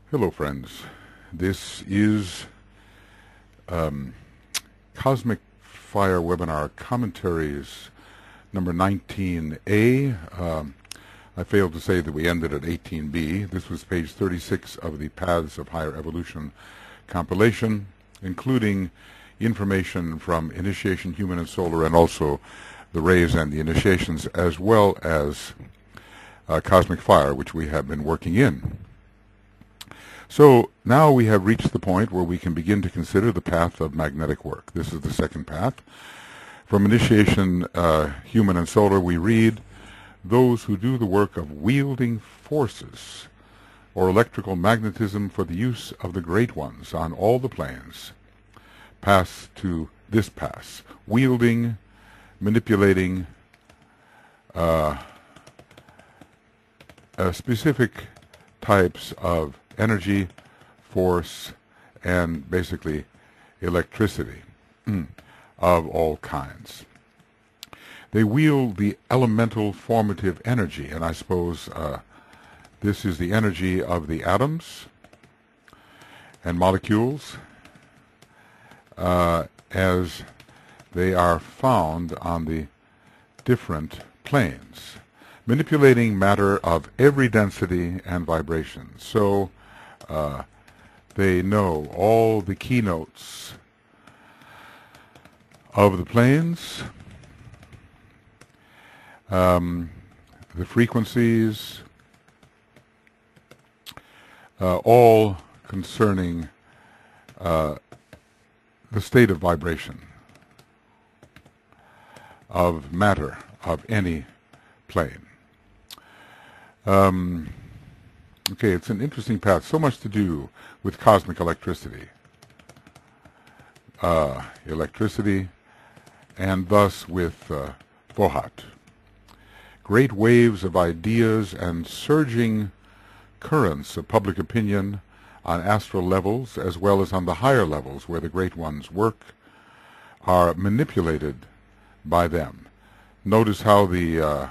Hello, friends. This is um, Cosmic Fire Webinar Commentaries number 19A. I failed to say that we ended at 18B. This was page 36 of the Paths of Higher Evolution compilation, including information from Initiation, Human and Solar, and also the rays and the initiations, as well as Cosmic Fire, which we have been working in. So now we have reached the point where we can begin to consider the path of magnetic work. This is the second path. From Initiation, Human and Solar, we read, those who do the work of wielding forces or electrical magnetism for the use of the Great Ones on all the planes pass to this pass, wielding, manipulating specific types of energy, force, and basically electricity of all kinds. They wield the elemental formative energy, and I suppose this is the energy of the atoms and molecules as they are found on the different planes, manipulating matter of every density and vibration. So they know all the keynotes of the planes, the frequencies, all concerning the state of vibration of matter of any plane. Okay, it's an interesting path. So much to do with cosmic electricity. And thus with Vohat. Great waves of ideas and surging currents of public opinion on astral levels as well as on the higher levels where the Great Ones work are manipulated by them. Notice how the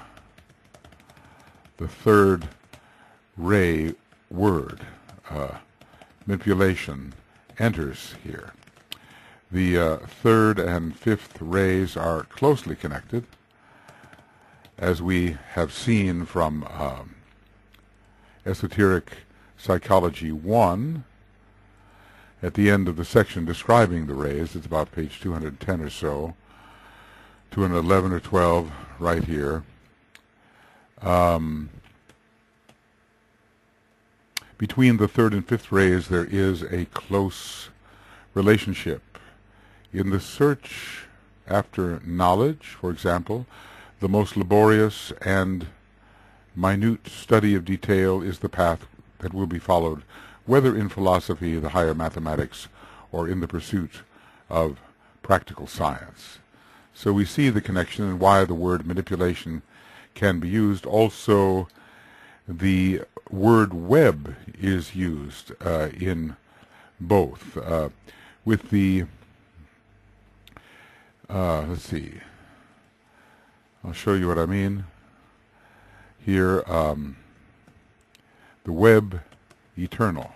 third ray word, manipulation, enters here. The third and fifth rays are closely connected, as we have seen from Esoteric Psychology 1 at the end of the section describing the rays. It's about page 210 or so, 211 or 12 right here. Between the third and fifth rays there is a close relationship. In the search after knowledge, for example, the most laborious and minute study of detail is the path that will be followed, whether in philosophy, the higher mathematics, or in the pursuit of practical science. So we see the connection and why the word manipulation can be used. Also, the word web is used in both. With the, let's see, I'll show you what I mean. Here, the web eternal.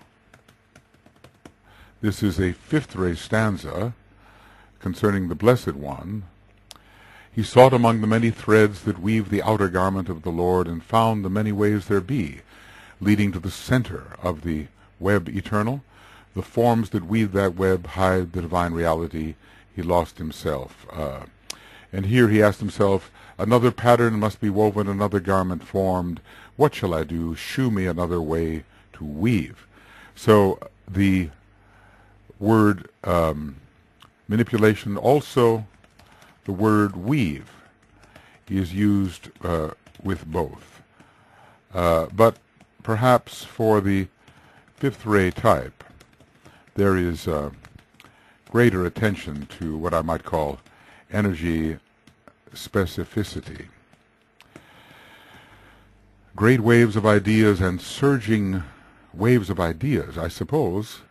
This is a fifth ray stanza concerning the Blessed One. He sought among the many threads that weave the outer garment of the Lord, and found the many ways there be, leading to the center of the web eternal. The forms that weave that web hide the divine reality. He lost himself. And here he asked himself, another pattern must be woven, another garment formed. What shall I do? Shew me another way to weave. So the word manipulation, also the word weave, is used with both. But perhaps for the fifth ray type, there is greater attention to what I might call energy specificity. Great waves of ideas and surging waves of ideas, I suppose,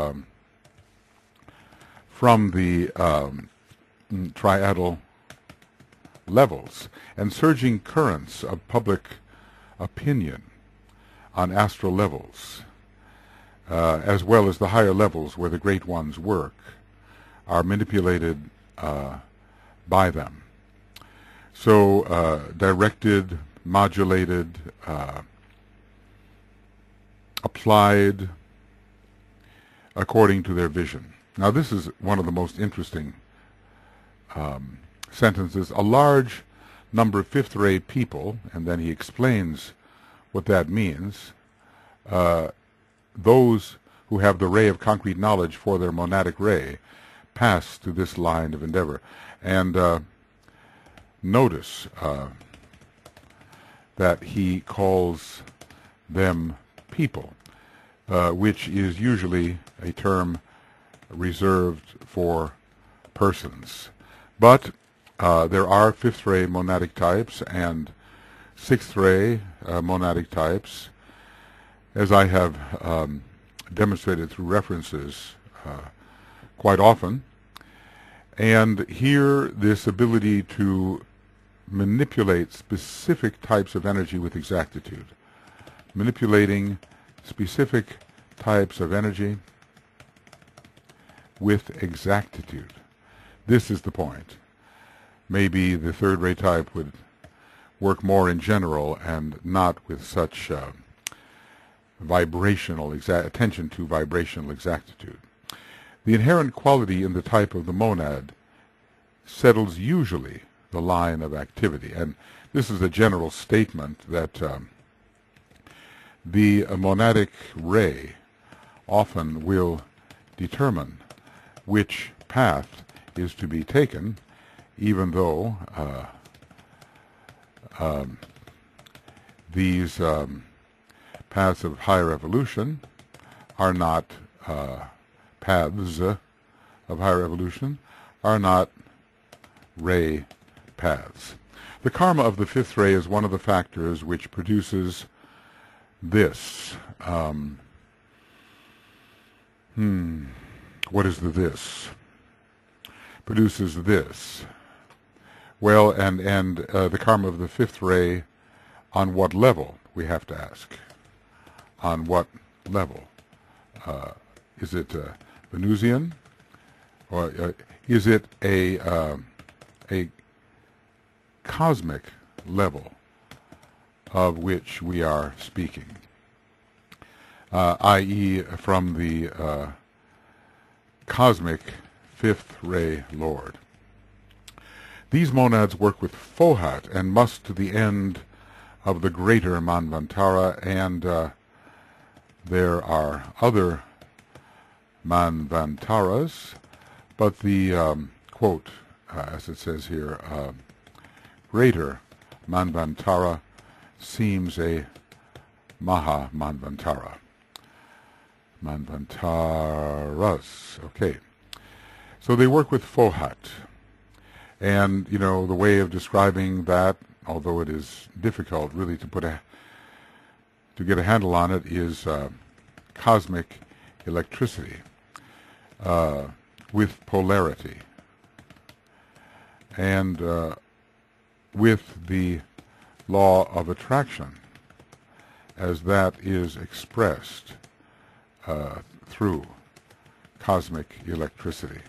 from the triadal levels, and surging currents of public opinion on astral levels as well as the higher levels where the great ones work, are manipulated by them. So directed, modulated, applied according to their vision. Now this is one of the most interesting sentences. A large number of fifth-ray people, and then he explains what that means, those who have the ray of concrete knowledge for their monadic ray pass to this line of endeavor. And notice that he calls them people, which is usually a term reserved for persons. But there are fifth-ray monadic types and sixth-ray monadic types, as I have demonstrated through references quite often. And here, this ability to manipulate specific types of energy with exactitude, manipulating specific types of energy with exactitude. This is the point. Maybe the third-ray type would work more in general and not with such attention to vibrational exactitude. The inherent quality in the type of the monad settles usually the line of activity. And this is a general statement that the monadic ray often will determine which path is to be taken, even though these paths of higher evolution are not paths of higher evolution, are not ray paths. The karma of the fifth ray is one of the factors which produces this. What is the this? Produces this. Well, and the karma of the fifth ray, on what level, we have to ask. On what level? Is it Venusian? Or is it a cosmic level of which we are speaking? I.e. from the cosmic fifth ray Lord. These monads work with Fohat and must to the end of the greater Manvantara, and there are other Manvantaras, but the, quote, as it says here, greater Manvantara seems a Maha Manvantara. Manvantaras, okay. So they work with Fohat. And, you know, the way of describing that, although it is difficult really to get a handle on it, is cosmic electricity with polarity, and with the law of attraction as that is expressed through cosmic electricity.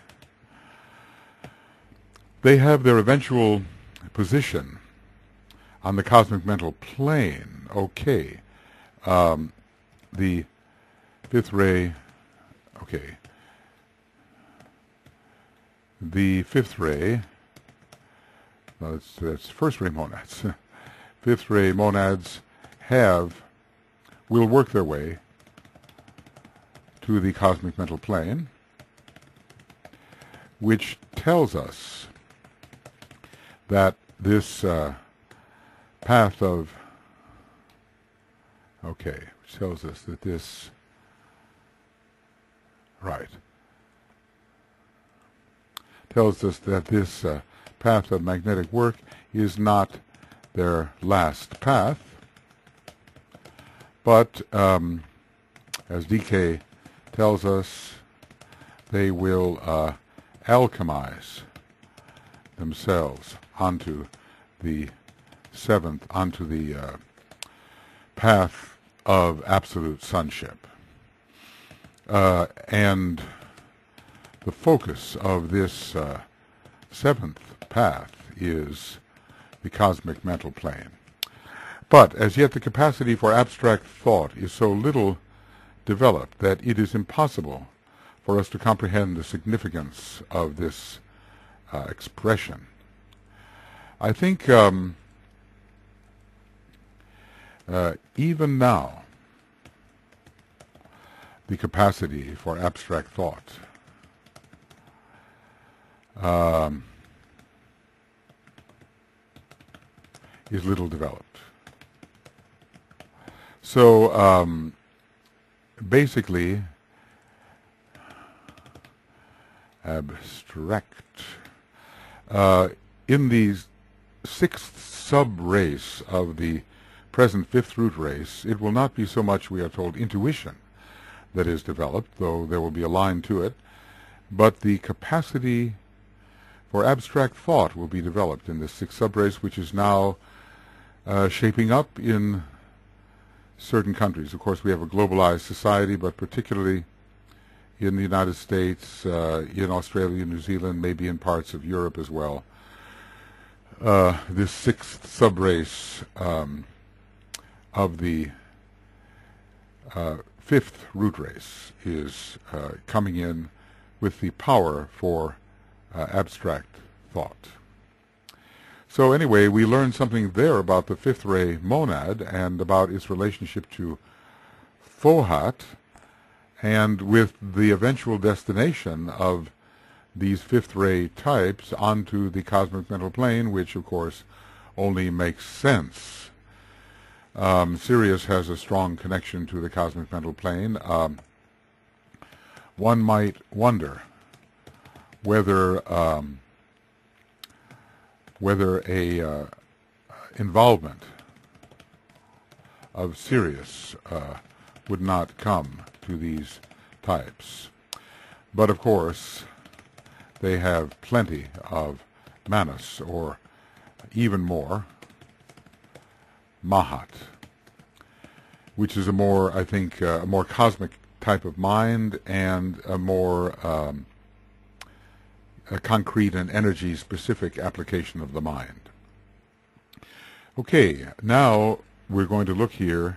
They have their eventual position on the cosmic mental plane. Okay. The fifth ray, okay. The fifth ray, well, that's first ray monads. Fifth ray monads will work their way to the cosmic mental plane, which tells us that this path of, okay, which tells us that this, right, tells us that this path of magnetic work is not their last path, but as DK tells us, they will alchemize themselves onto the seventh, onto the path of absolute sonship. And the focus of this seventh path is the cosmic mental plane. But as yet the capacity for abstract thought is so little developed that it is impossible for us to comprehend the significance of this expression. I think even now the capacity for abstract thought is little developed. So basically, abstract, in the sixth sub-race of the present fifth root race, it will not be so much, we are told, intuition that is developed, though there will be a line to it, but the capacity for abstract thought will be developed in this sixth sub-race, which is now shaping up in certain countries. Of course, we have a globalized society, but particularly in the United States, in Australia, New Zealand, maybe in parts of Europe as well. This sixth sub-race of the fifth root race is coming in with the power for abstract thought. So anyway, we learned something there about the fifth ray monad and about its relationship to Fohat, and with the eventual destination of these fifth ray types onto the cosmic mental plane, which of course only makes sense. Sirius has a strong connection to the cosmic mental plane. One might wonder whether a involvement of Sirius would not come to these types. But of course, they have plenty of Manas, or even more, Mahat, which is a more, I think, a more cosmic type of mind and a more a concrete and energy-specific application of the mind. Okay, now we're going to look here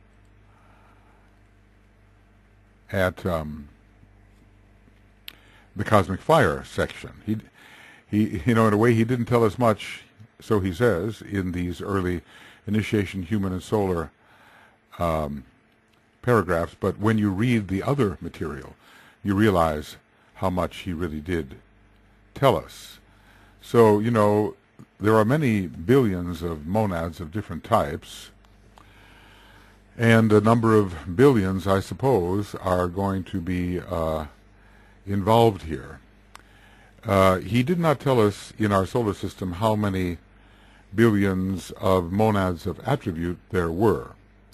at the cosmic fire section. He, in a way, he didn't tell us much, so he says, in these early initiation, human and solar paragraphs, but when you read the other material, you realize how much he really did tell us. So, there are many billions of monads of different types, and a number of billions, I suppose, are going to be involved here. He did not tell us in our solar system how many billions of monads of attribute there were.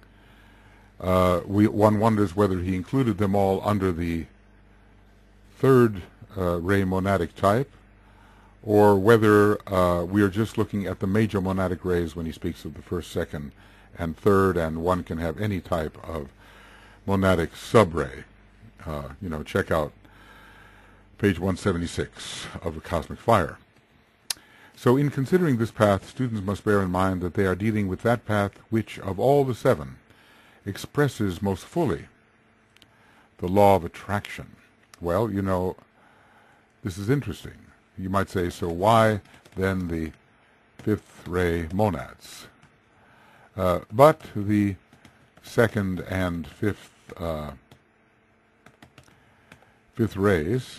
One wonders whether he included them all under the third ray monadic type, or whether we are just looking at the major monadic rays when he speaks of the first, second, and third, and one can have any type of monadic subray. Check out page 176 of the Cosmic Fire. So in considering this path, students must bear in mind that they are dealing with that path which, of all the seven, expresses most fully the law of attraction. Well, this is interesting. You might say, so why then the fifth ray monads? But the second and fifth rays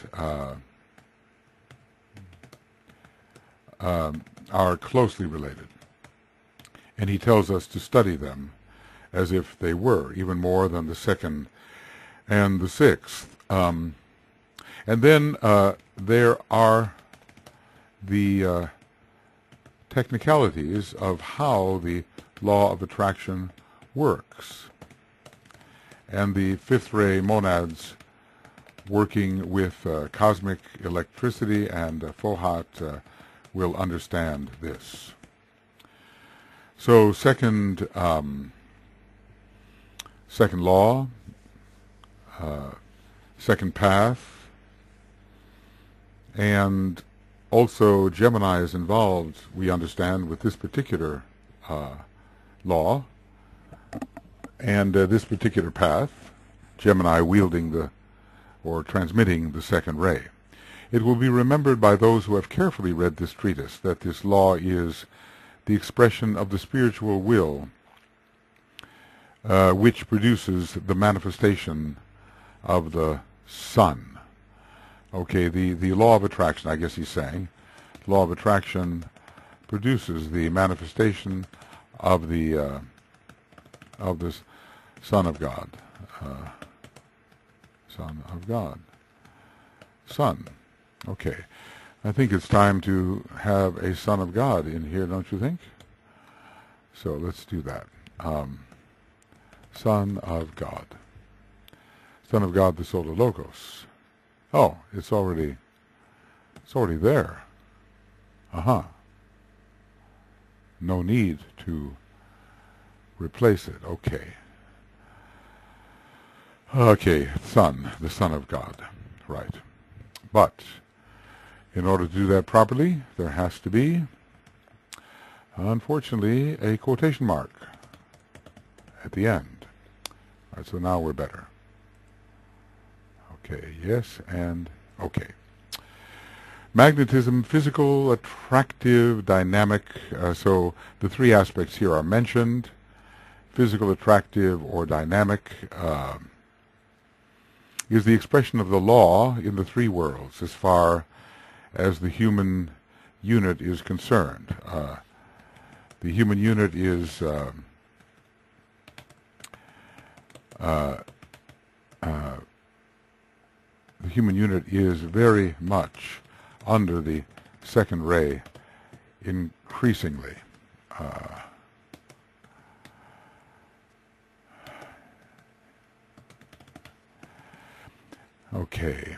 are closely related, and he tells us to study them as if they were, even more than the second and the sixth. And then there are the technicalities of how the law of attraction works. And the fifth ray monads working with cosmic electricity and Fohat will understand this. So second law, second path, and also Gemini is involved, we understand, with this particular law and this particular path, Gemini wielding or transmitting the second ray. It will be remembered by those who have carefully read this treatise that this law is the expression of the spiritual will, which produces the manifestation of the sun. Okay, the law of attraction, I guess he's saying, law of attraction produces the manifestation of the Son of God. Son of God. Son. Okay. I think it's time to have a Son of God in here, don't you think? So let's do that. Son of God. Son of God, the Solar Logos. Oh, it's already there. No need to replace it. Okay, Son, the Son of God. Right. But in order to do that properly, there has to be, unfortunately, a quotation mark at the end. All right, so now we're better. Okay, yes, and okay. Magnetism, physical, attractive, dynamic. So the three aspects here are mentioned. Physical, attractive, or dynamic is the expression of the law in the three worlds as far as the human unit is concerned. The human unit is very much under the second ray increasingly. Okay,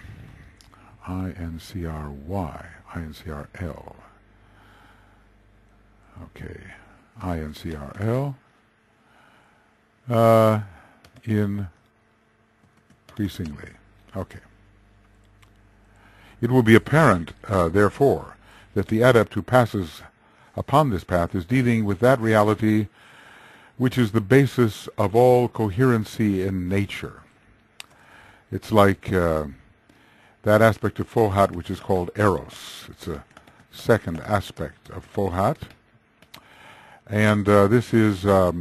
INCRY, INCRL. Okay, INCRL. Increasingly. Okay. It will be apparent, therefore, that the adept who passes upon this path is dealing with that reality which is the basis of all coherency in nature. It's like that aspect of Fohat which is called Eros. It's a second aspect of Fohat. And this is,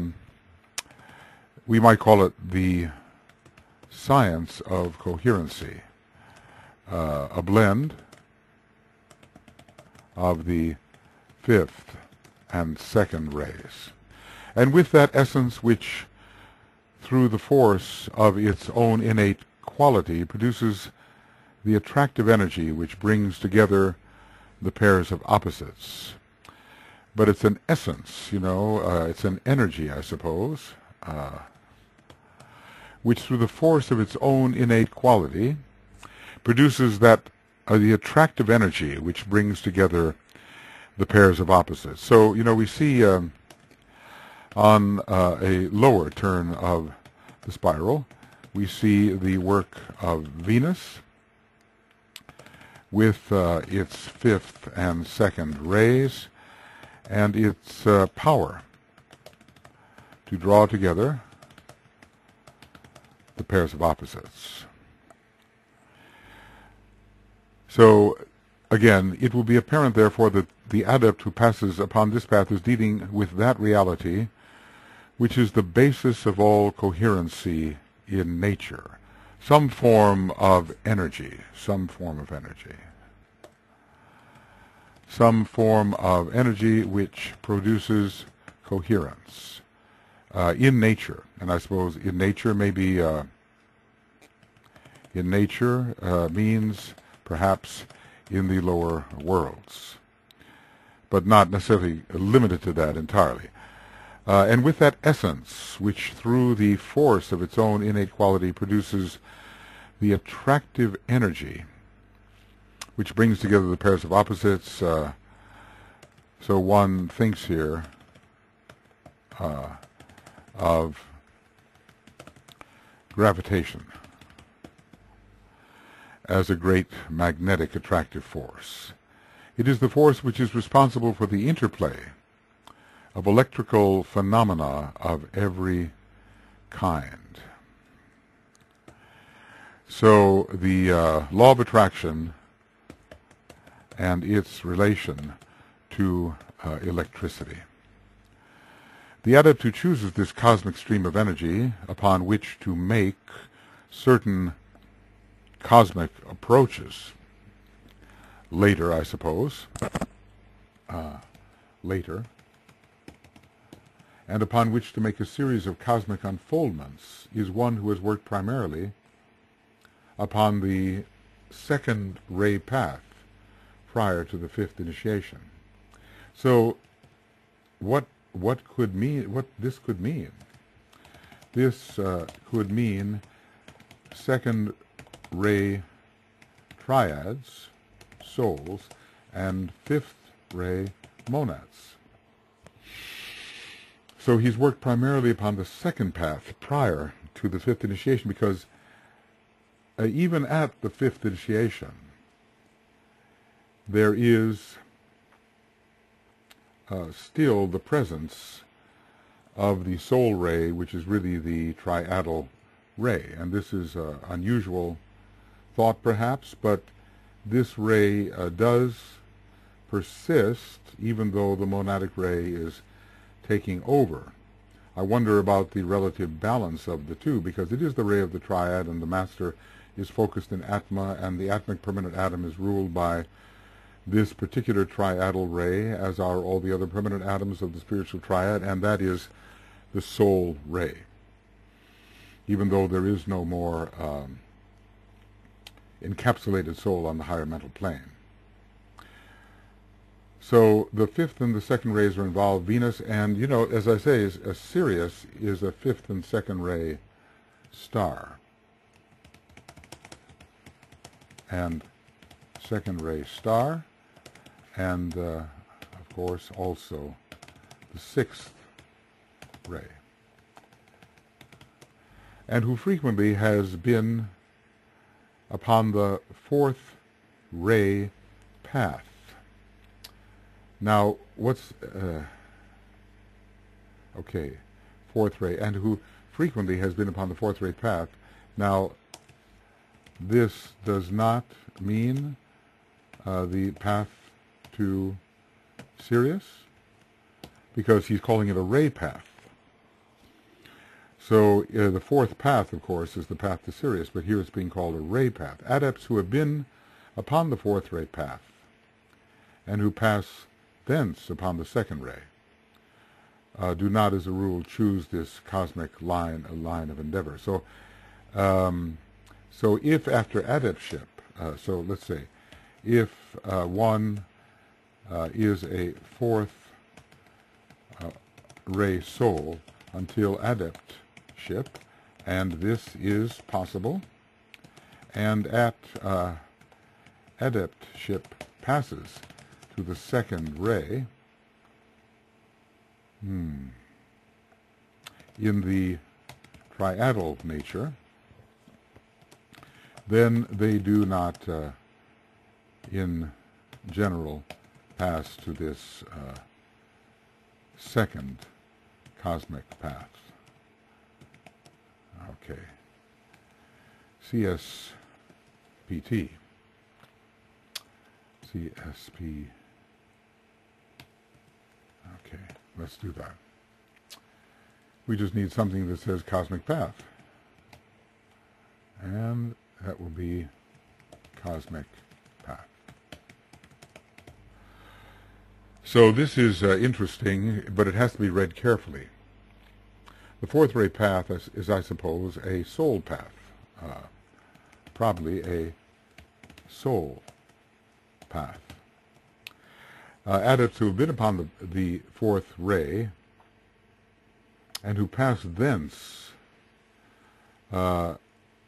we might call it the science of coherency. A blend of the fifth and second rays. And with that essence which, through the force of its own innate quality, produces the attractive energy which brings together the pairs of opposites. But it's an essence, it's an energy, I suppose, which through the force of its own innate quality produces the attractive energy which brings together the pairs of opposites. So, we see on a lower turn of the spiral, we see the work of Venus with its fifth and second rays and its power to draw together the pairs of opposites. So, again, it will be apparent, therefore, that the adept who passes upon this path is dealing with that reality which is the basis of all coherency in nature. Some form of energy. Some form of energy which produces coherence in nature. And I suppose in nature maybe, means perhaps in the lower worlds, but not necessarily limited to that entirely. And with that essence, which through the force of its own innate quality produces the attractive energy, which brings together the pairs of opposites, so one thinks here of gravitation. as a great magnetic attractive force. It is the force which is responsible for the interplay of electrical phenomena of every kind. So the law of attraction and its relation to electricity. The adept who chooses this cosmic stream of energy upon which to make certain cosmic approaches, later, I suppose, later, and upon which to make a series of cosmic unfoldments, is one who has worked primarily upon the second ray path prior to the fifth initiation. So what this could mean? This could mean second ray triads, souls, and fifth ray monads. So he's worked primarily upon the second path prior to the fifth initiation, because even at the fifth initiation, there is still the presence of the soul ray, which is really the triadal ray. And this is an unusual thought, perhaps, but this ray does persist even though the monadic ray is taking over. I wonder about the relative balance of the two, because it is the ray of the triad, and the master is focused in Atma, and the Atmic permanent atom is ruled by this particular triadal ray, as are all the other permanent atoms of the spiritual triad, and that is the soul ray. Even though there is no more encapsulated soul on the higher mental plane. So the fifth and the second rays are involved. Venus, and as I say, Sirius is a fifth and second ray star. And second ray star, and of course also the sixth ray, and who frequently has been upon the fourth ray path. Now, what's fourth ray, and who frequently has been upon the fourth ray path. Now, this does not mean the path to Sirius, because he's calling it a ray path. So the fourth path, of course, is the path to Sirius, but here it's being called a ray path. Adepts who have been upon the fourth ray path and who pass thence upon the second ray do not, as a rule, choose this cosmic line of endeavor. So, so if after adeptship, so let's say, if one is a fourth ray soul until adeptship, and this is possible, and at adeptship passes to the second ray, in the triadal nature, then they do not, in general, pass to this second cosmic path. Okay. CSPT. CSP. Okay, let's do that. We just need something that says cosmic path. And that will be cosmic path. So this is interesting, but it has to be read carefully. The fourth ray path is, I suppose, a soul path. Probably a soul path. Adepts who have been upon the fourth ray and who pass thence while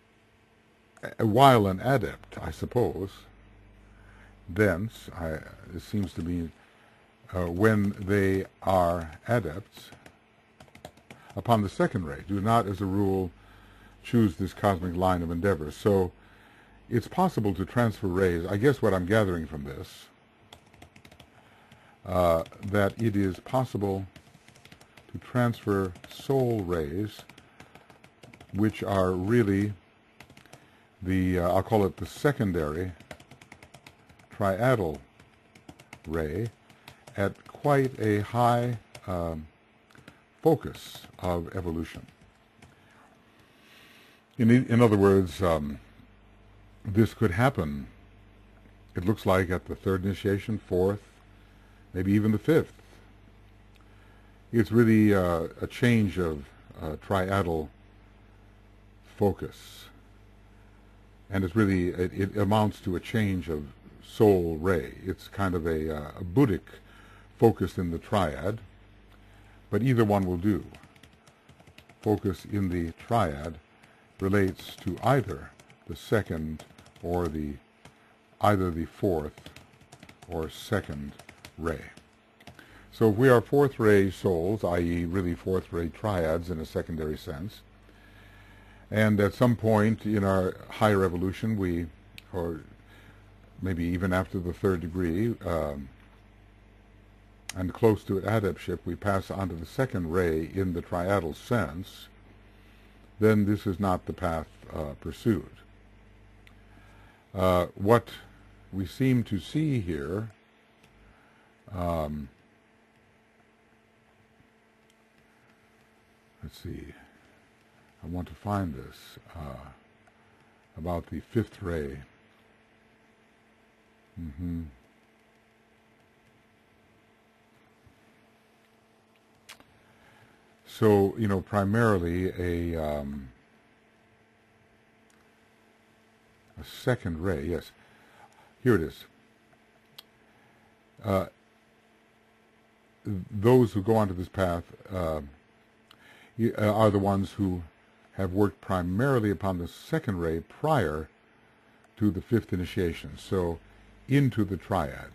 an adept, I suppose, thence, it seems to be when they are adepts upon the second ray, do not, as a rule, choose this cosmic line of endeavor. So it's possible to transfer rays. I guess what I'm gathering from this, that it is possible to transfer soul rays, which are really the, I'll call it the secondary triadal ray, at quite a high focus of evolution. In other words, this could happen, it looks like, at the third initiation, fourth, maybe even the fifth. It's really a change of triadal focus. And it's really, it amounts to a change of soul ray. It's kind of a Buddhic focus in the triad, but either one will do. Focus in the triad relates to either the second or either the fourth or second ray. So if we are fourth ray souls, i.e. really fourth ray triads in a secondary sense, and at some point in our higher evolution we, or maybe even after the third degree, and close to adeptship, we pass on to the second ray in the triadal sense, then this is not the path pursued. What we seem to see here let's see, I want to find this about the fifth ray. So, primarily a second ray, yes. Here it is. Those who go onto this path are the ones who have worked primarily upon the second ray prior to the fifth initiation. So, into the triad.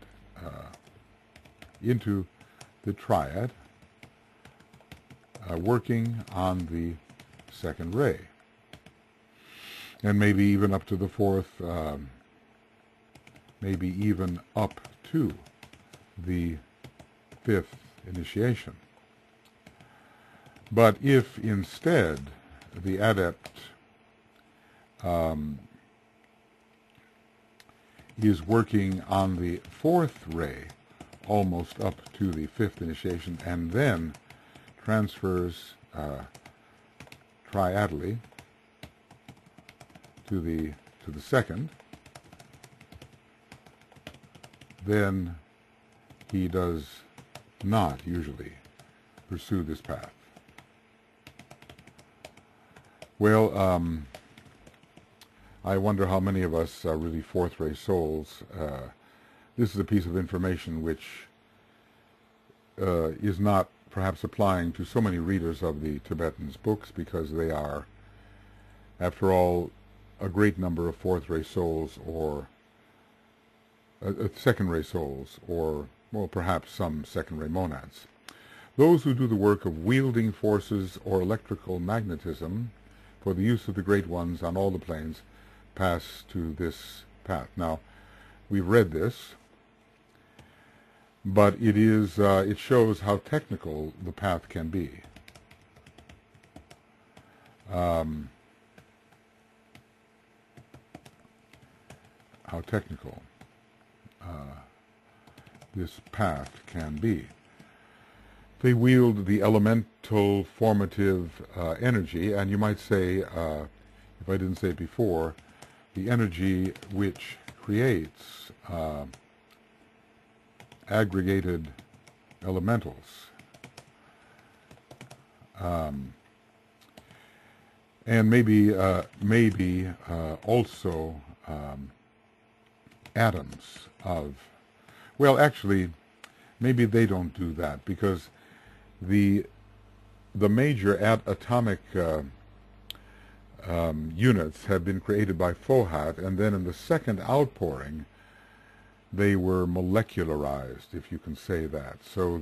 Working on the second ray. And maybe even up to the fourth, maybe even up to the fifth initiation. But if instead the adept is working on the fourth ray, almost up to the fifth initiation, and then transfers triadally to the second, then he does not usually pursue this path. Well, I wonder how many of us are really fourth ray souls. This is a piece of information which is not perhaps applying to so many readers of the Tibetans' books, because they are, after all, a great number of fourth ray souls, or second ray souls, or, well, perhaps some second ray monads. Those who do the work of wielding forces or electrical magnetism for the use of the great ones on all the planes pass to this path. Now, we've read this, but it shows how technical the path can be. How technical this path can be. They wield the elemental formative energy, and you might say, if I didn't say it before, the energy which creates aggregated elementals, and maybe also atoms of, well, actually, maybe they don't do that, because the major atomic units have been created by Fohat, and then in the second outpouring they were molecularized, if you can say that. So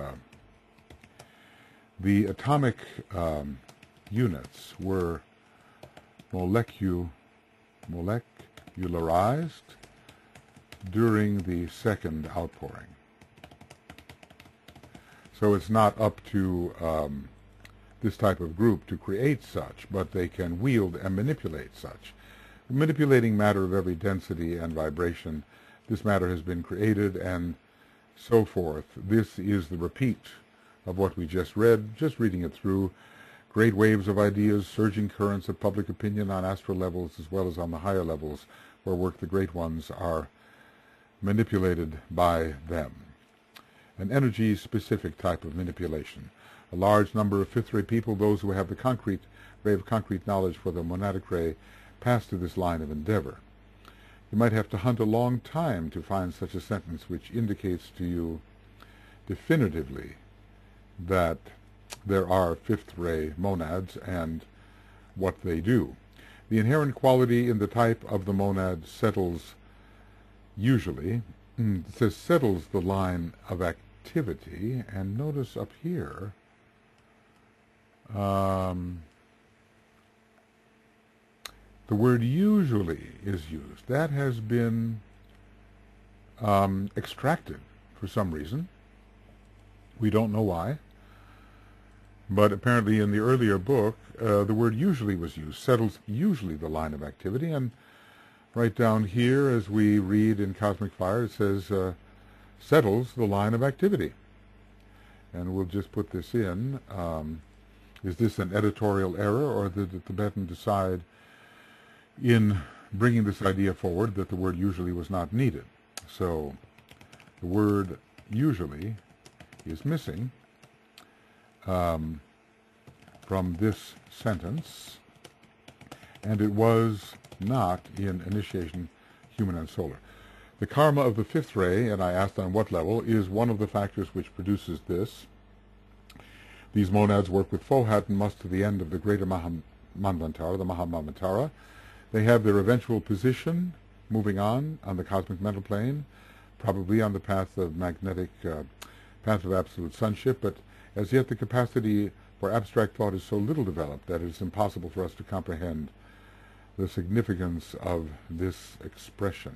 the atomic units were eularized during the second outpouring. So it's not up to this type of group to create such, but they can wield and manipulate such. Manipulating matter of every density and vibration, this matter has been created and so forth. This is the repeat of what we just read, just reading it through. Great waves of ideas, surging currents of public opinion on astral levels as well as on the higher levels where work the great ones are manipulated by them. An energy-specific type of manipulation. A large number of fifth-ray people, those who have the concrete ray of concrete knowledge for the monadic ray, pass to this line of endeavor. You might have to hunt a long time to find such a sentence which indicates to you definitively that there are fifth-ray monads and what they do. The inherent quality in the type of the monad settles usually, it says settles the line of activity, and notice up here, the word usually is used. That has been extracted for some reason. We don't know why. But apparently in the earlier book, the word usually was used. Settles usually the line of activity. And right down here, as we read in Cosmic Fire, it says settles the line of activity. And we'll just put this in. Is this an editorial error, or did the Tibetan decide in bringing this idea forward that the word usually was not needed? So the word usually is missing from this sentence, and it was not in Initiation, Human and Solar. The karma of the fifth ray, and I asked on what level, is one of the factors which produces this. These monads work with Fohat and must to the end of the greater Manvantara, the Mahamantara. They have their eventual position, moving on the cosmic mental plane, probably on the path of magnetic, path of absolute sonship, but as yet the capacity for abstract thought is so little developed that it is impossible for us to comprehend the significance of this expression.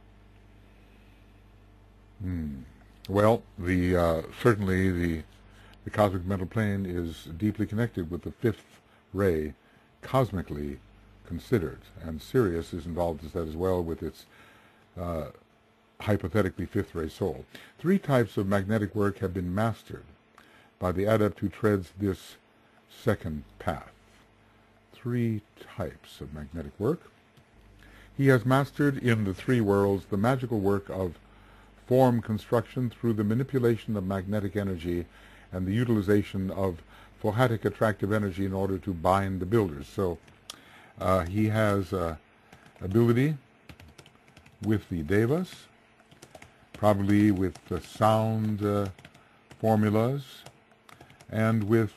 Well, certainly the cosmic mental plane is deeply connected with the fifth ray, cosmically considered, and Sirius is involved as that as well with its hypothetically fifth ray soul. 3 types of magnetic work have been mastered by the adept who treads this second path. 3 types of magnetic work. He has mastered in the 3 worlds the magical work of form construction through the manipulation of magnetic energy and the utilization of Fohatic attractive energy in order to bind the builders. So he has ability with the devas, probably with the sound formulas, and with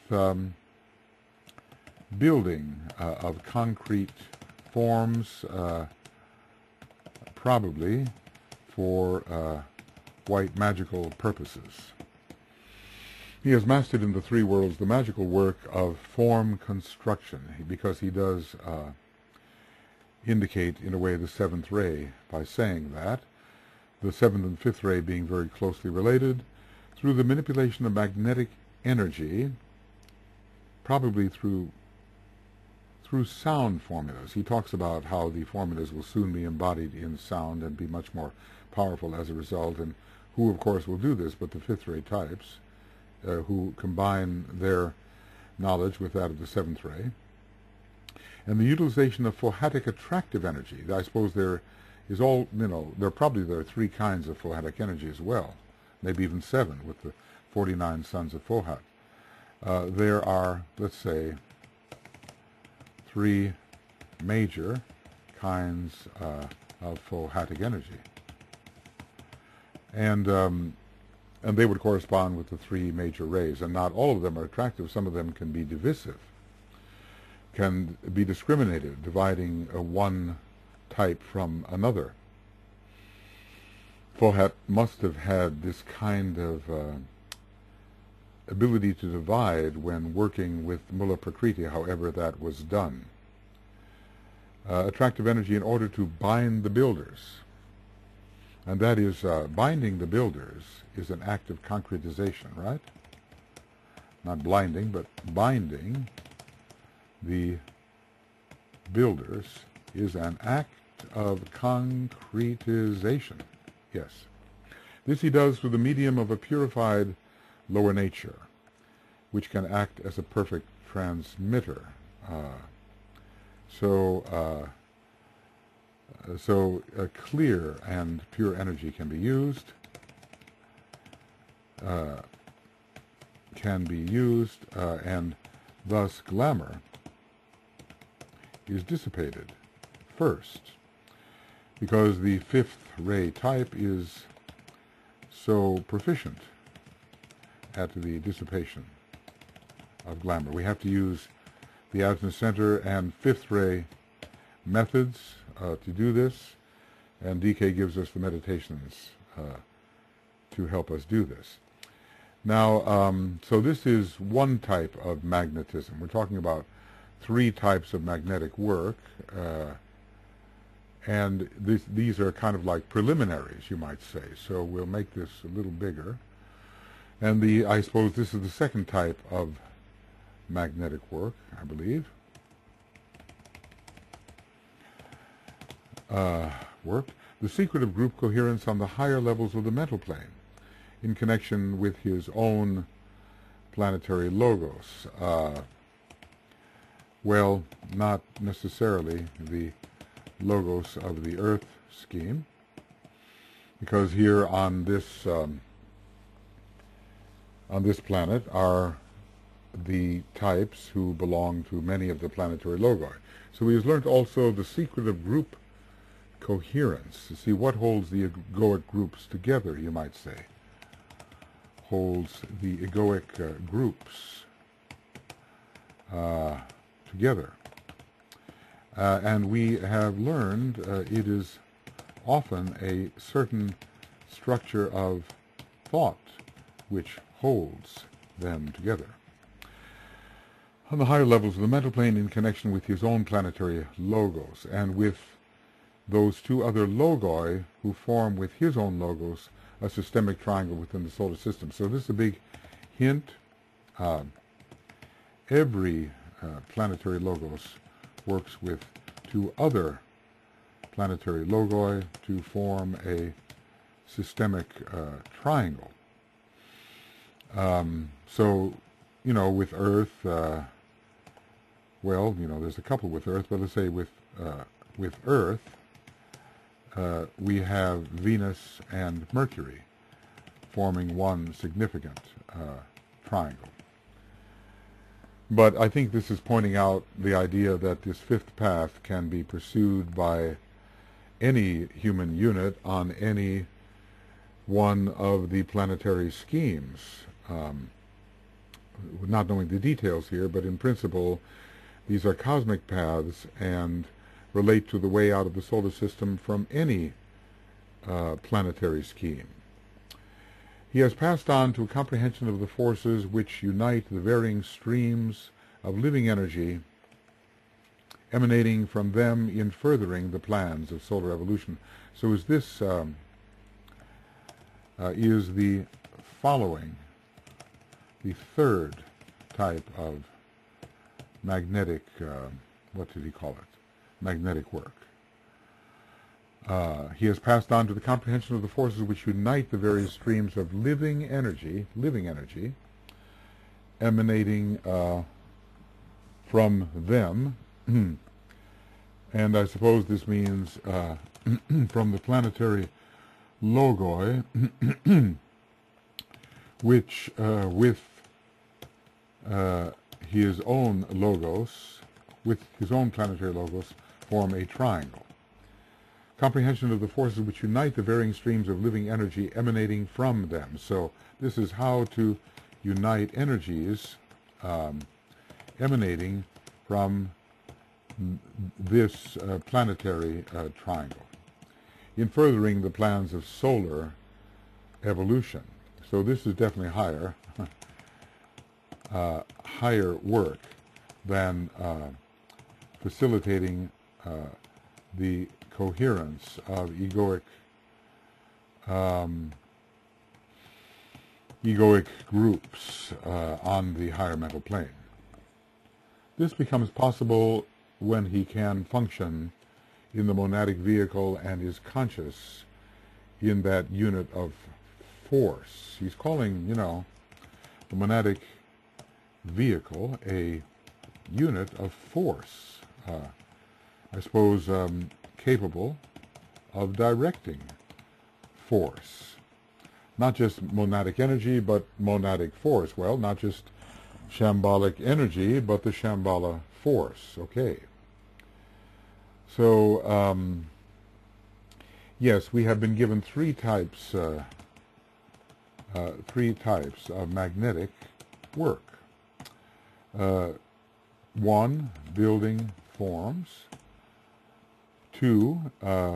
building of concrete forms, probably for white magical purposes. He has mastered in the 3 worlds the magical work of form construction, because he does indicate in a way the 7th ray by saying that, the 7th and 5th ray being very closely related, through the manipulation of magnetic energy, probably through sound formulas. He talks about how the formulas will soon be embodied in sound and be much more powerful as a result, and who of course will do this but the 5th ray types, who combine their knowledge with that of the 7th ray. And the utilization of Fohatic attractive energy. I suppose there is all, there are 3 kinds of Fohatic energy as well, maybe even 7 with the 49 sons of Fohat. There are, let's say, 3 major kinds of Fohatic energy. And they would correspond with the 3 major rays, and not all of them are attractive. Some of them can be divisive, can be discriminated, dividing one type from another. Fohat must have had this kind of ability to divide when working with Mula Prakriti, however that was done. attractive energy in order to bind the builders. And that is, binding the builders is an act of concretization, right? Not blinding, but binding the builders is an act of concretization. Yes. This he does through the medium of a purified lower nature, which can act as a perfect transmitter. So clear and pure energy can be used, and thus glamour is dissipated first, because the fifth ray type is so proficient at the dissipation of glamour. We have to use the Asna Center and fifth ray methods to do this, and DK gives us the meditations to help us do this. Now, so this is one type of magnetism. We're talking about three types of magnetic work, and these are kind of like preliminaries, you might say. So we'll make this a little bigger. And I suppose this is the second type of magnetic work, I believe. The secret of group coherence on the higher levels of the mental plane in connection with his own planetary logos. Well, not necessarily the logos of the Earth scheme, because here on this planet are the types who belong to many of the planetary logi. So he has learned also the secret of group coherence. To see what holds the egoic groups together, you might say. Holds the egoic groups together. And we have learned it is often a certain structure of thought which holds them together. On the higher levels of the mental plane in connection with his own planetary logos, and with those two other logi who form with his own logos a systemic triangle within the solar system. So this is a big hint. Every planetary logos works with two other planetary logi to form a systemic triangle. So, you know, with Earth, well, you know, there's a couple with Earth, but let's say with Earth, we have Venus and Mercury forming one significant triangle. But I think this is pointing out the idea that this fifth path can be pursued by any human unit on any one of the planetary schemes. Not knowing the details here, but in principle, these are cosmic paths and relate to the way out of the solar system from any planetary scheme. He has passed on to a comprehension of the forces which unite the varying streams of living energy emanating from them in furthering the plans of solar evolution. So is this is the following, the third type of magnetic, what did he call it? Magnetic work. He has passed on to the comprehension of the forces which unite the various streams of living energy, emanating from them, and I suppose this means from the planetary logi, which with his own logos, with his own planetary logos, form a triangle. Comprehension of the forces which unite the varying streams of living energy emanating from them. So this is how to unite energies emanating from this planetary triangle in furthering the plans of solar evolution. So this is definitely higher, higher work than facilitating the coherence of egoic groups on the higher mental plane. This becomes possible when he can function in the monadic vehicle and is conscious in that unit of force. He's calling, the monadic vehicle a unit of force, I suppose capable of directing force. Not just monadic energy, but monadic force. Well, not just shambolic energy, but the Shambhala force. Okay. So, yes, we have been given three types of magnetic work. One, building forms. Two,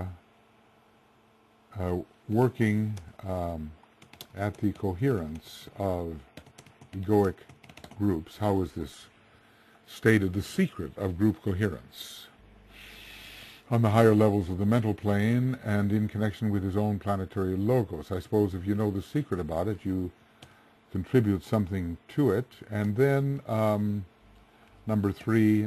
working at the coherence of egoic groups. How is this stated? The secret of group coherence on the higher levels of the mental plane and in connection with his own planetary logos. I suppose if you know the secret about it, you contribute something to it. And then number three,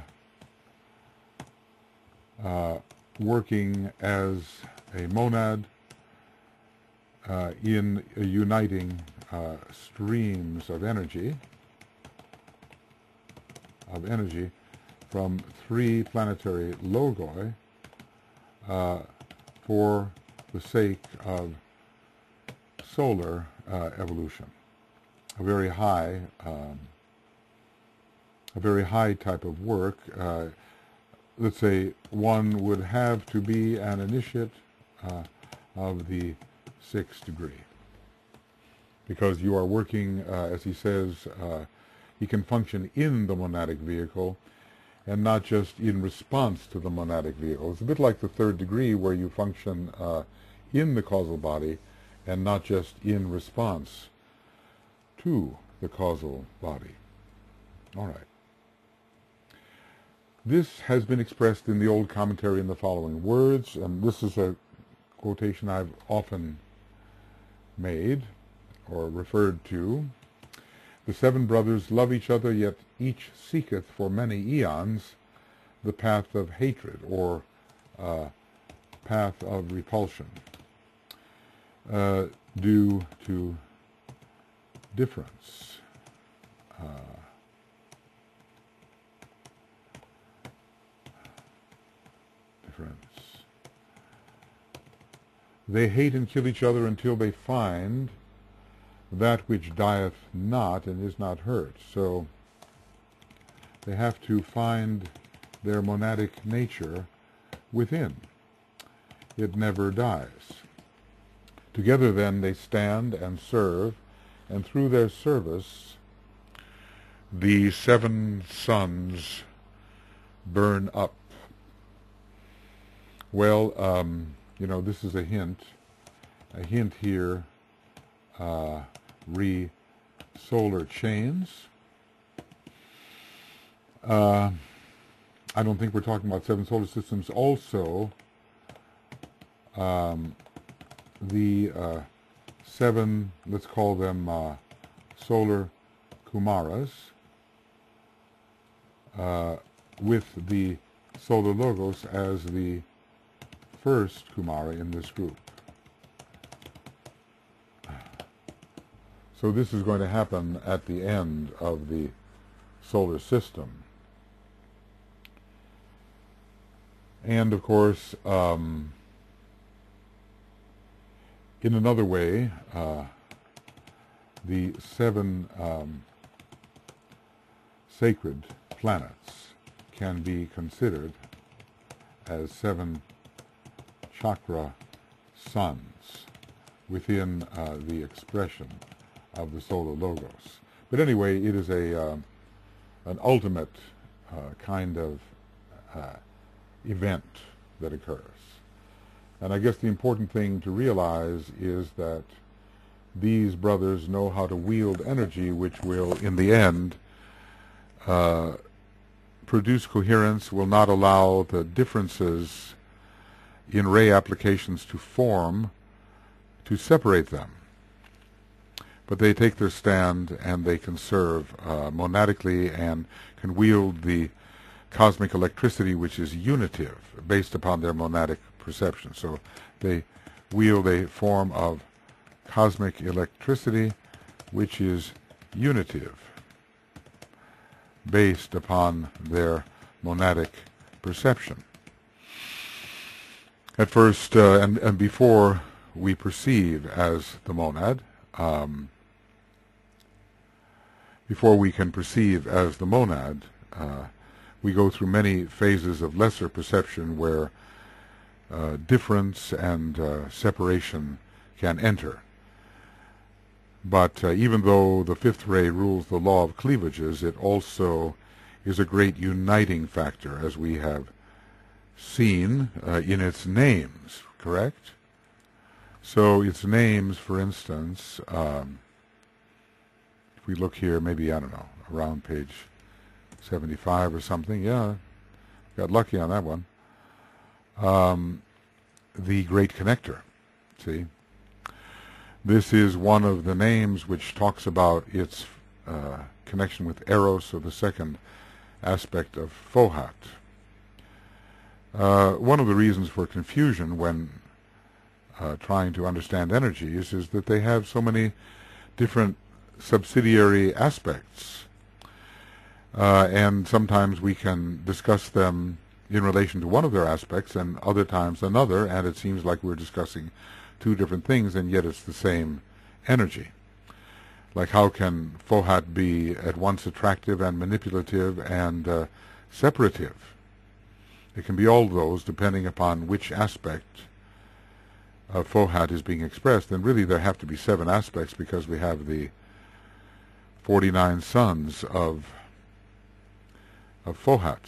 working as a monad in uniting streams of energy from three planetary logoi for the sake of solar evolution. A very high type of work. Let's say one would have to be an initiate of the 6th degree, because you are working, as he says, he can function in the monadic vehicle and not just in response to the monadic vehicle. It's a bit like the 3rd degree, where you function in the causal body and not just in response to the causal body. All right. This has been expressed in the old commentary in the following words, and this is a quotation I've often made or referred to. The 7 brothers love each other, yet each seeketh for many eons the path of hatred, or path of repulsion, due to difference. They hate and kill each other until they find that which dieth not and is not hurt. So they have to find their monadic nature within. It never dies. Together then they stand and serve, and through their service the 7 suns burn up. Well, this is a hint here, re solar chains. I don't think we're talking about 7 solar systems. Also, the 7, let's call them solar Kumaras, with the solar logos as the first Kumara in this group. So this is going to happen at the end of the solar system. And of course, in another way, the 7 sacred planets can be considered as 7 chakra suns within the expression of the solar logos. But anyway, it is an ultimate kind of event that occurs. And I guess the important thing to realize is that these brothers know how to wield energy, which will, in the end, produce coherence will not allow the differences in ray applications to form to separate them. But they take their stand and they can serve monadically and can wield the cosmic electricity which is unitive based upon their monadic perception. So they wield a form of cosmic electricity which is unitive based upon their monadic perception. At first, and before we perceive as the monad, before we can perceive as the monad, we go through many phases of lesser perception where difference and separation can enter. But even though the fifth ray rules the law of cleavages, it also is a great uniting factor, as we have seen in its names, correct? So its names, for instance, if we look here, maybe, I don't know, around page 75 or something, yeah, got lucky on that one. The Great Connector, see? This is one of the names which talks about its connection with Eros, or the second aspect of Fohat. One of the reasons for confusion when trying to understand energies is that they have so many different subsidiary aspects. And sometimes we can discuss them in relation to one of their aspects and other times another, and it seems like we're discussing two different things, and yet it's the same energy. Like, how can Fohat be at once attractive and manipulative and separative? It can be all those depending upon which aspect of Fohat is being expressed. And really there have to be 7 aspects, because we have the 49 sons of Fohat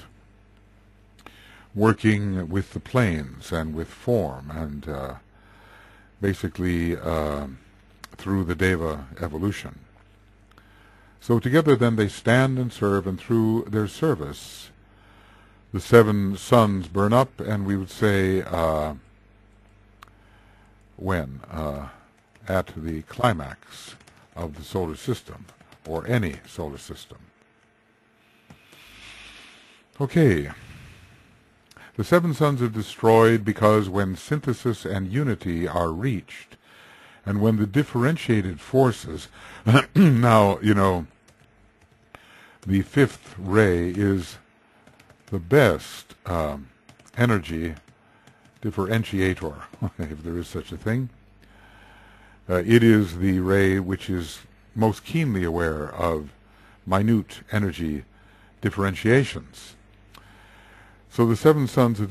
working with the planes and with form and basically through the Deva evolution. So together then they stand and serve, and through their service the 7 suns burn up, and we would say when? At the climax of the solar system, or any solar system. Okay. The 7 suns are destroyed because when synthesis and unity are reached, and when the differentiated forces, now, you know, the fifth ray is the best energy differentiator, if there is such a thing. It is the ray which is most keenly aware of minute energy differentiations. So the 7 suns are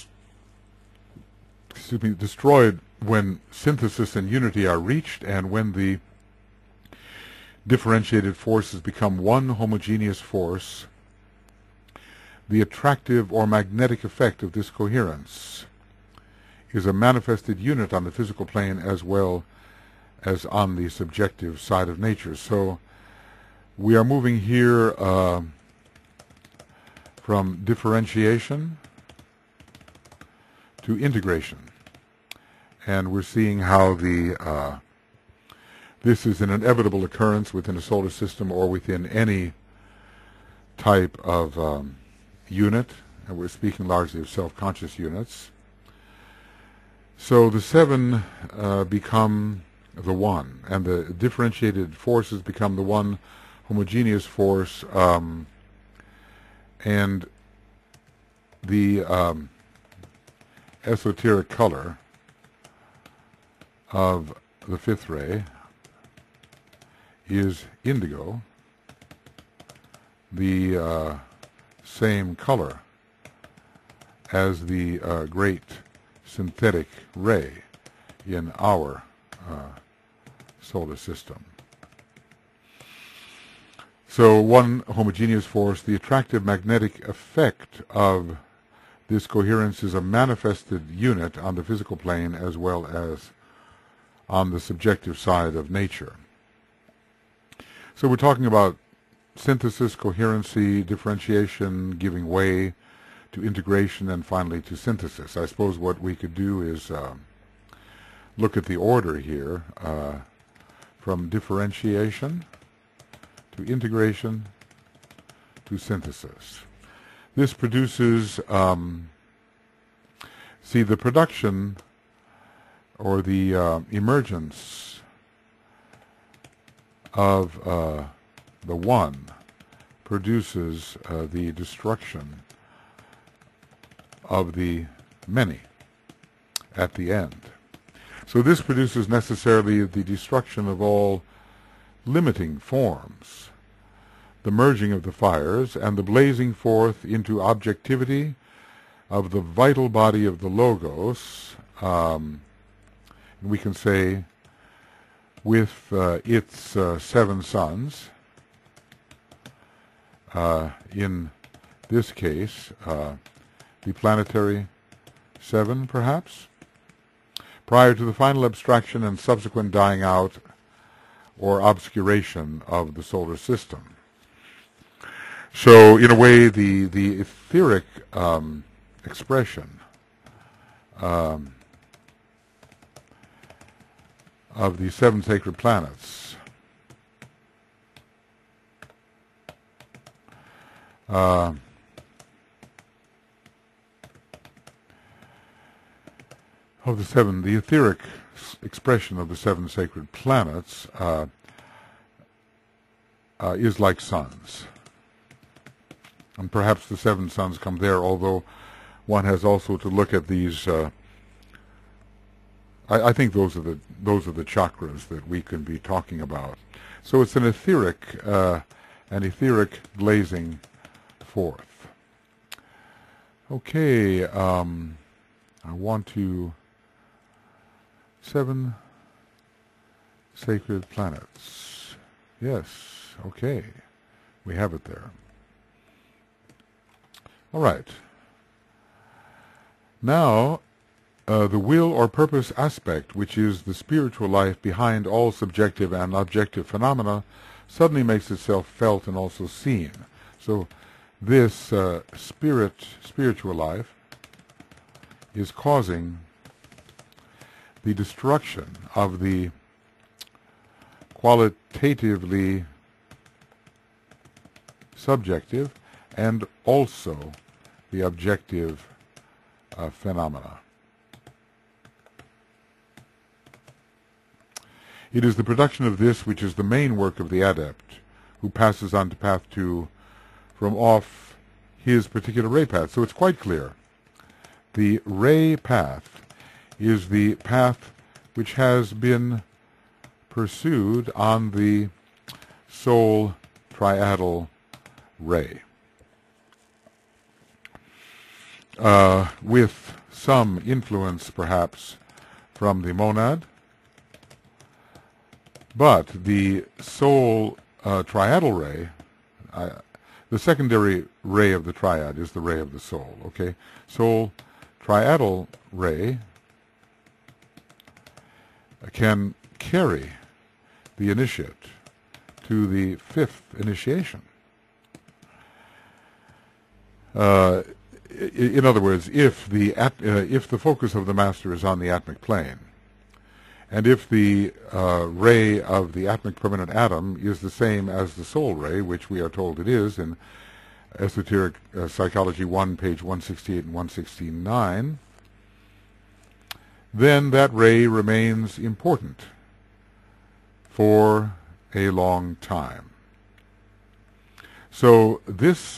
destroyed when synthesis and unity are reached, and when the differentiated forces become one homogeneous force. The attractive or magnetic effect of this coherence is a manifested unit on the physical plane as well as on the subjective side of nature. So we are moving here from differentiation to integration, and we're seeing how the this is an inevitable occurrence within a solar system or within any type of unit, and we're speaking largely of self-conscious units. So the 7 become the one, and the differentiated forces become the one homogeneous force, and the esoteric color of the fifth ray is indigo, the same color as the great synthetic ray in our solar system. So one homogeneous force, the attractive magnetic effect of this coherence is a manifested unit on the physical plane as well as on the subjective side of nature. So we're talking about synthesis, coherency, differentiation, giving way to integration, and finally to synthesis. I suppose what we could do is look at the order here from differentiation to integration to synthesis. This produces, see, the production or the emergence of the one produces the destruction of the many at the end. So this produces necessarily the destruction of all limiting forms, the merging of the fires, and the blazing forth into objectivity of the vital body of the Logos. We can say with its 7 sons, in this case, the planetary 7 perhaps, prior to the final abstraction and subsequent dying out or obscuration of the solar system. So, in a way, the etheric expression of the 7 sacred planets of the etheric expression of the 7 sacred planets is like suns. And perhaps the 7 suns come there, although one has also to look at these. I think those are the chakras that we can be talking about. So it's an etheric blazing forth. Okay, I want to 7 sacred planets. Yes, okay, we have it there. All right. Now, the will or purpose aspect, which is the spiritual life behind all subjective and objective phenomena, suddenly makes itself felt and also seen. So this spiritual life is causing the destruction of the qualitatively subjective and also the objective phenomena. It is the production of this which is the main work of the adept, who passes on to path 2 from off his particular ray path. So it's quite clear. The ray path is the path which has been pursued on the soul triadal ray, with some influence perhaps from the monad, but the soul triadal ray, the secondary ray of the triad is the ray of the soul, okay? Soul triadal ray can carry the initiate to the 5th initiation. In other words, if the focus of the master is on the atmic plane, and if the ray of the atmic permanent atom is the same as the soul ray, which we are told it is in Esoteric Psychology 1, page 168 and 169, then that ray remains important for a long time. So this,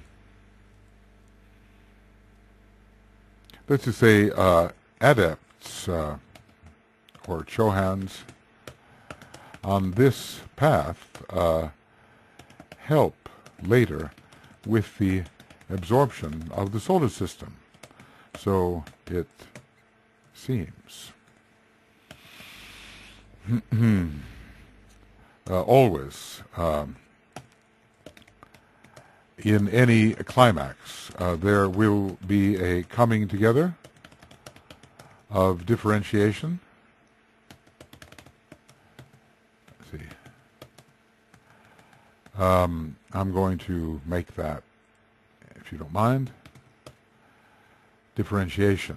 let's just say, adepts or Chohans on this path help later with the absorption of the solar system. So it seems. Always, in any climax, there will be a coming together of differentiation. Let's see. I'm going to make that, if you don't mind, differentiation.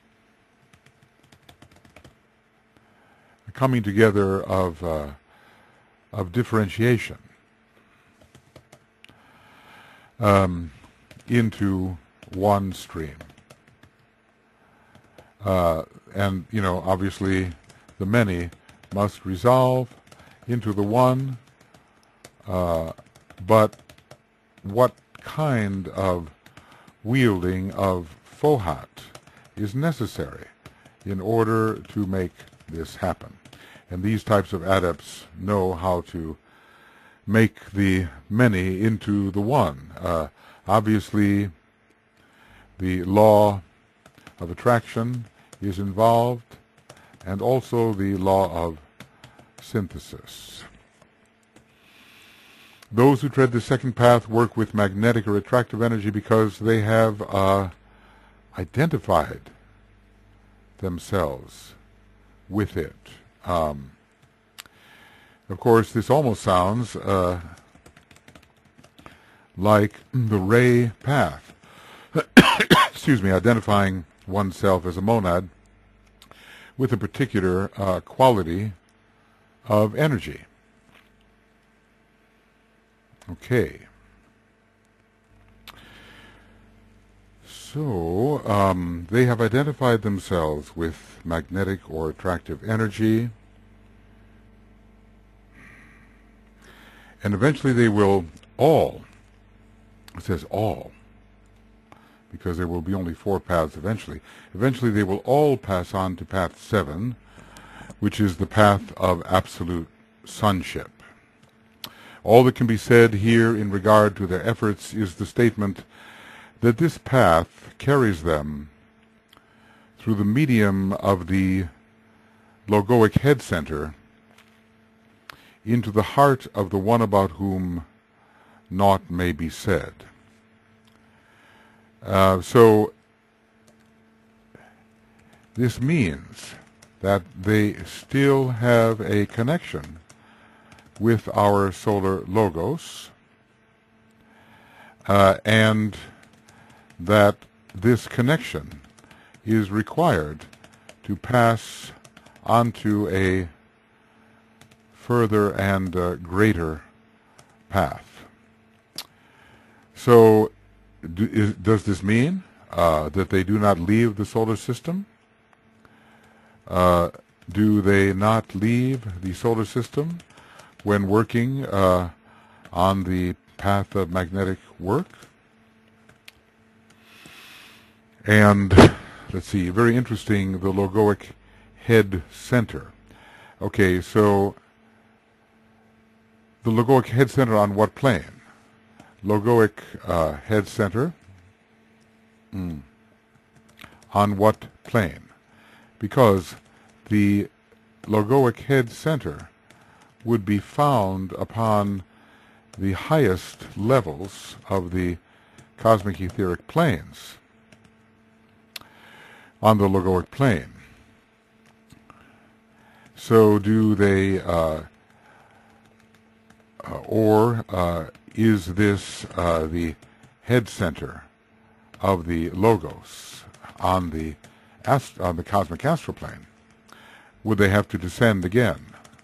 A coming together of differentiation into one stream. And, you know, obviously the many must resolve into the one, but what kind of wielding of Fohat is necessary in order to make this happen? And these types of adepts know how to make the many into the one. Obviously, the law of attraction is involved, and also the law of synthesis. Those who tread the second path work with magnetic or attractive energy because they have identified themselves with it. Of course, this almost sounds like the ray path. Excuse me, identifying oneself as a monad with a particular quality of energy. Okay. So, they have identified themselves with magnetic or attractive energy, and eventually they will all, it says all, because there will be only 4 paths eventually. Eventually they will all pass on to path 7, which is the path of absolute sonship. All that can be said here in regard to their efforts is the statement that this path carries them through the medium of the logoic head center into the heart of the one about whom naught may be said. So this means that they still have a connection with our solar logos, and that this connection is required to pass onto a further and greater path. So does this mean that they do not leave the solar system? Do they not leave the solar system when working on the path of magnetic work? And let's see, very interesting, the logoic head center. Okay, so the logoic head center on what plane? Logoic head center on what plane? Because the logoic head center would be found upon the highest levels of the cosmic etheric planes, on the logoic plane. So do they, or is this the head center of the logos on the cosmic astral plane? Would they have to descend again?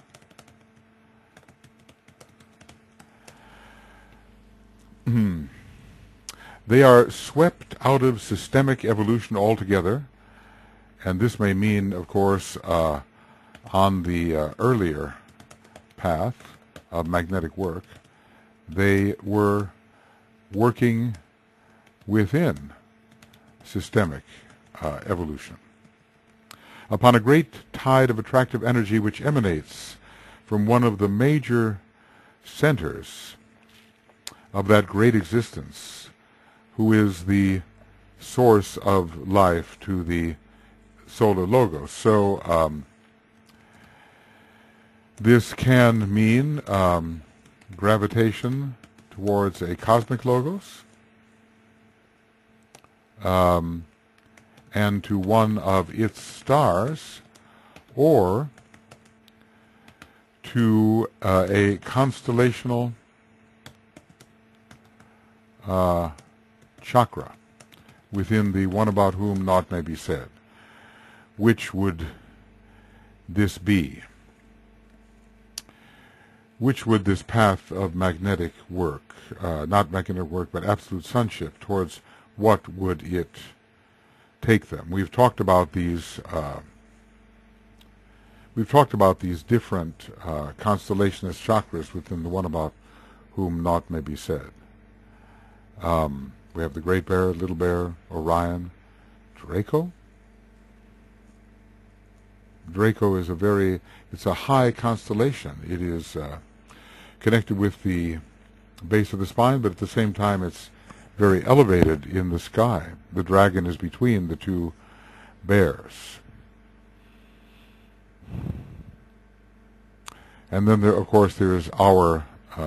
They are swept out of systemic evolution altogether, and this may mean, of course, on the earlier path of magnetic work, they were working within systemic evolution. Upon a great tide of attractive energy which emanates from one of the major centers of that great existence, who is the source of life to the solar logos. So this can mean gravitation towards a cosmic logos, and to one of its stars, or to a constellational chakra within the one about whom naught may be said. Which would this be? Which would this path of magnetic work, not magnetic work, but absolute sonship, towards what would it take them? We've talked about these different constellationist chakras within the one about whom naught may be said. We have the Great Bear, Little Bear, Orion, Draco. Draco is it's a high constellation. It is connected with the base of the spine, but at the same time it's very elevated in the sky. The dragon is between the two bears. And then, of course, there is our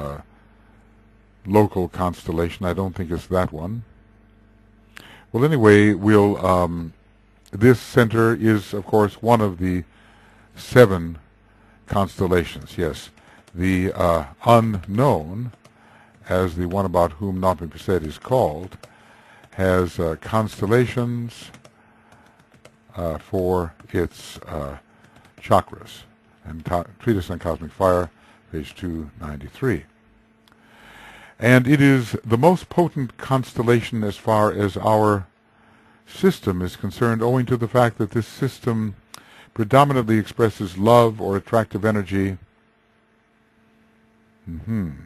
local constellation. I don't think it's that one. Well, anyway, this center is, of course, one of the 7 constellations. Yes, the unknown, as the one about whom naught may be said is called, has constellations for its chakras. And Treatise on Cosmic Fire, page 293. And it is the most potent constellation as far as our system is concerned, owing to the fact that this system predominantly expresses love or attractive energy. And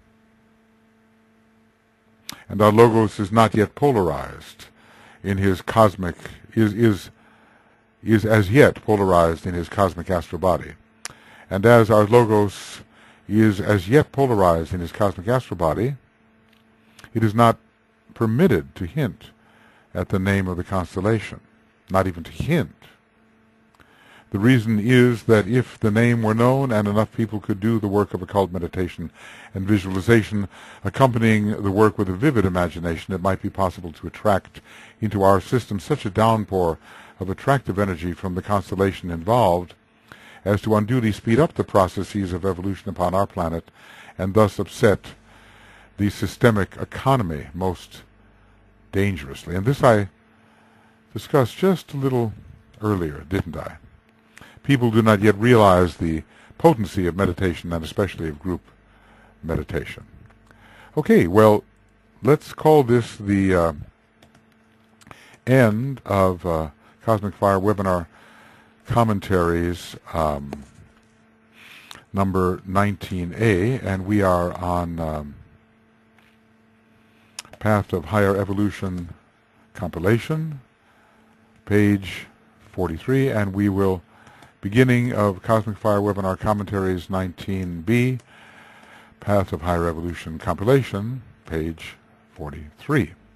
our Logos is not yet polarized in his cosmic, is as yet polarized in his cosmic astral body. And as our Logos is as yet polarized in his cosmic astral body, it is not permitted to hint at the name of the constellation, not even to hint. The reason is that if the name were known and enough people could do the work of occult meditation and visualization, accompanying the work with a vivid imagination, it might be possible to attract into our system such a downpour of attractive energy from the constellation involved as to unduly speed up the processes of evolution upon our planet and thus upset the systemic economy most dangerously. And this I discussed just a little earlier, didn't I? People do not yet realize the potency of meditation, and especially of group meditation. Okay, well, let's call this the end of Cosmic Fire webinar commentaries number 19A, and we are on Path of Higher Evolution compilation, page 43, and we will, beginning of Cosmic Fire webinar commentaries 19B, Path of Higher Evolution compilation, page 43.